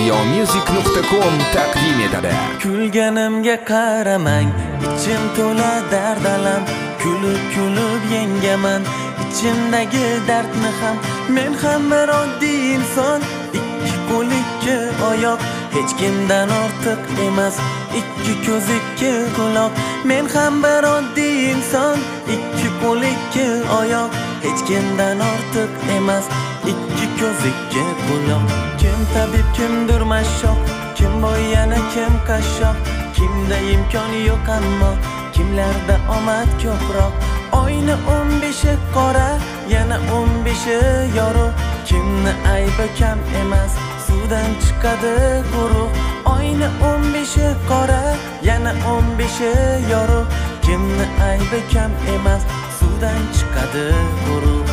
Siyomusic.com taqdim etadi. Kulganimga qaramang, ichim to'la dard alam. Kulib yengaman ichimdagi dardni ham. Men ham bir oddiy inson, ikki qo'l ikki oyoq, hech kimdan ortiq emas. Ikki ko'z ikki quloq. Men ham bir oddiy inson, ikki qo'l ikki oyoq, hech kimdan ortiq emas. Ikki ko'z ikki quloq. Kim tabib, kimdir mashshoq, kim boy yana kim qashshoq. Kimda imkon yo'q ammo kimlarda omad ko'proq. Oyni 15i qora, yana 15i yorug'. Kimni aybi kam emas, suvdan chiqadi quruq. Oyni 15i qora, yana 15i yorug'. Kimni aybi kam emas, suvdan chiqadi quruq.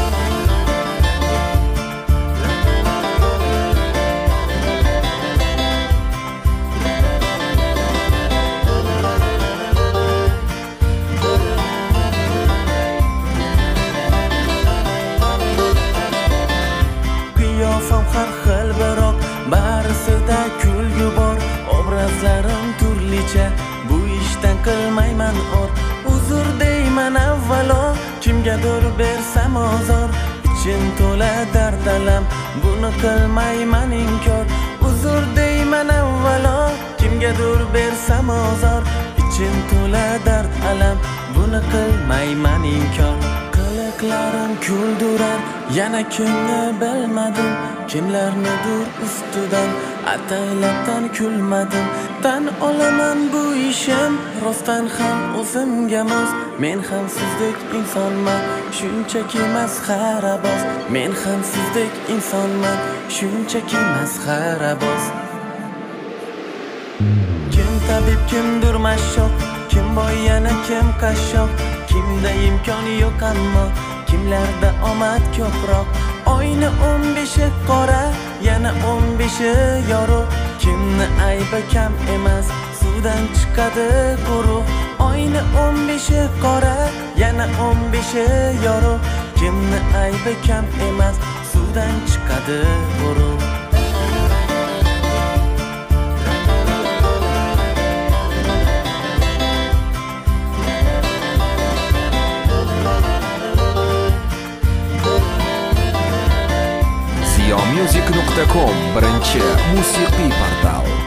Har xil biroq barisida kulgu bor. Obrazlarim turlicha, bu ishdan qilmayman or. Uzr deyman avvalo, kimgadir bersam ozor. Ichim to'la dard alam, buni qilmayman inkor. Uzr deyman avvalo, kimgadir bersam ozor. Ichim to'la dard alam, buni qilmayman inkor. Qiliqlarim kuldirar, yana kimni bilmadim. Kimlarnidir ustidan ataylabdan kulmadim. Tan olaman bu ishim rostdan ham o'zimga mos. Men ham sizdek insonman, shunchaki masxaraboz. Men ham sizdek insonman, shunchaki masxaraboz. Kim tabib, kimdir mashshoq, kim boy yana kim qashshoq. Kimda imkon yo'q ammo kimlarda omad ko'proq. Oyni 15i qora, yana 15i yorug'. Kimni aybi kam emas, suvdan chiqadi quruq. Oyni 15i qora, yana 15i yorug'. Kimni aybi kam emas, suvdan chiqadi quruq. Siyomusic.com birinchi musiqiy portal.